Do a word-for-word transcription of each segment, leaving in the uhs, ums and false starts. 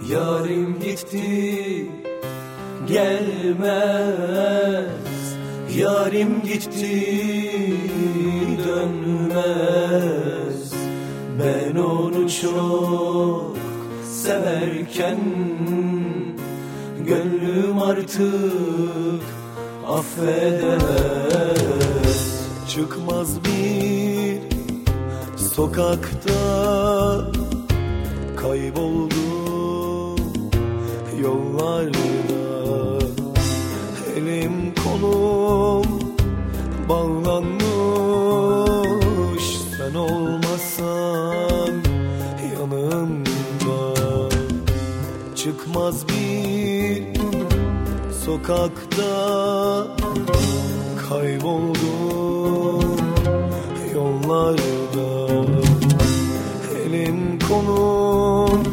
Yarim gitti gelmez, yarim gitti dönmez. Ben onu çok severken gönlüm artık affedemez. Çıkmaz bir sokakta kayboldu yollarda. Elim kolum bağlanmış, sen olmasan yanımda. Çıkmaz bir sokakta kayboldum yollarda. Elim kolum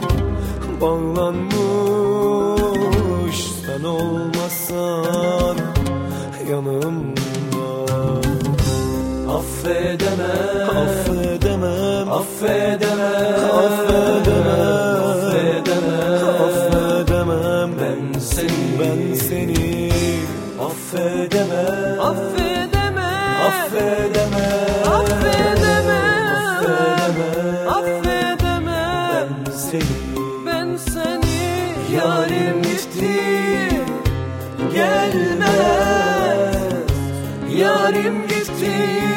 bağlanmış, sen olmasan yanımda. Affedemem, affedemem, affedemem, affedemem, affedemem, affedemem. Ben seni, ben seni affedemem, affedemem, affedemem, affedemem, affedemem. Ben seni, ben seni. Yarim gitti gelmez, yarim gitti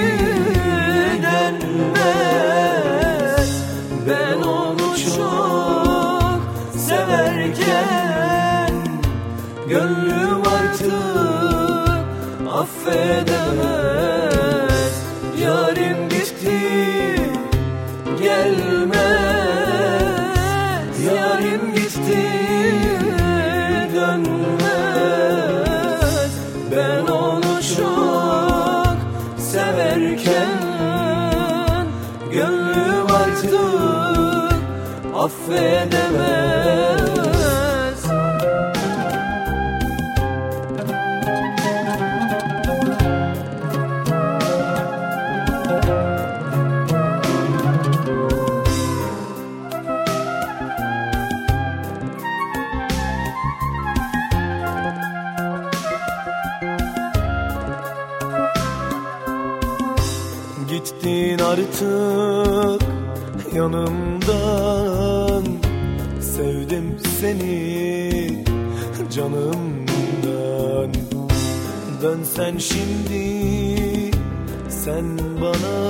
dönmez. Ben onu çok severken gönlüm artık affedemez. Yarim gitti gelmez, yarim gitti dönmez. Ben onu çok severken gönlüm artık affedemez. Gittin artık yanımdan, sevdim seni canımdan. Dönsen şimdi sen bana,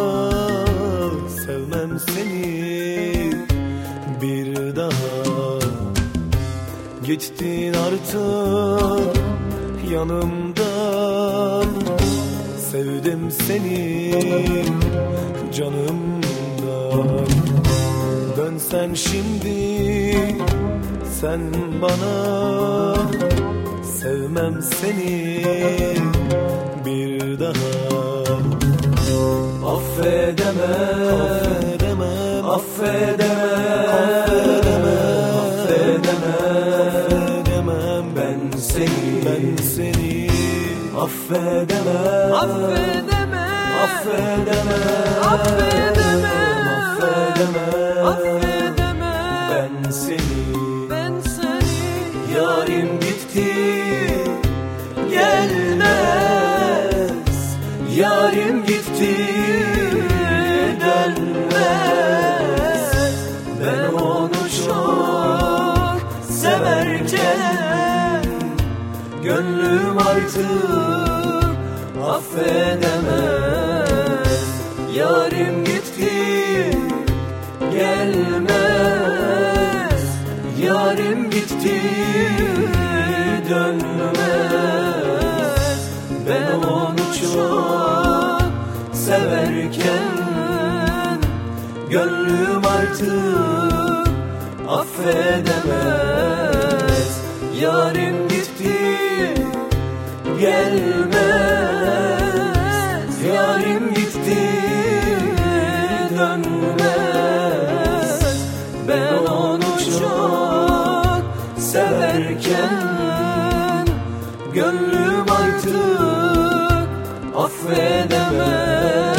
sevmem seni bir daha. Gittin artık yanımdan, sevdim seni canımdan. Dönsen şimdi sen bana, sevmem seni bir daha. Affedemem, affedemem, affedemem, affedemem. Ben seni, ben seni affedemem, affedemem, affedemem, affedemem, affedemem, affedemem. Ben seni, ben seni. Yarim gitti gelmez, yarim gitti dönmez. Ben onu çok severken gönlüm artık affedemez. Yarim gitti gelmez, yarim gitti dönmez. Ben onu çok severken gönlüm artık affedemez. Yarim gitti gelmez, yarim gitti dönmez. Ben onu çok severken gönlüm artık affedemez.